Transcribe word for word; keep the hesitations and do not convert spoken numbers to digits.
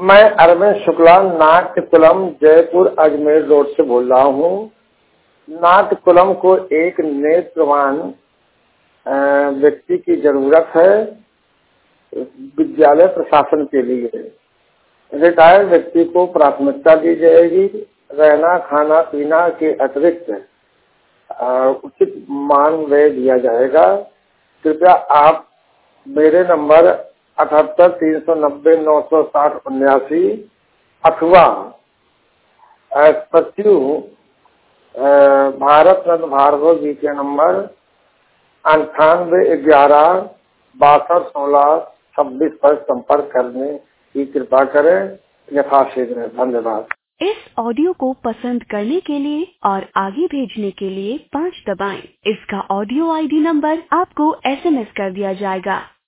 मैं अरविंद शुक्ला नाट्यकुलम जयपुर अजमेर रोड से बोल रहा हूँ। नाट्यकुलम को एक नेत्रवान व्यक्ति की जरूरत है विद्यालय प्रशासन के लिए। रिटायर्ड व्यक्ति को प्राथमिकता दी जाएगी। रहना खाना पीना के अतिरिक्त उचित मान व्यय दिया जाएगा। कृपया आप मेरे नंबर अठहत्तर तीन सौ नब्बे नौ सौ साठ उन्यासी अथवा सत्यु भारत रत्न भार्गव जी के नंबर अंठानवे ग्यारह बासठ सोलह छब्बीस पर संपर्क करने की कृपा करें। यथाशीघ्र। धन्यवाद। इस ऑडियो को पसंद करने के लिए और आगे भेजने के लिए पाँच दबाएं। इसका ऑडियो आईडी नंबर आपको एसएमएस कर दिया जाएगा।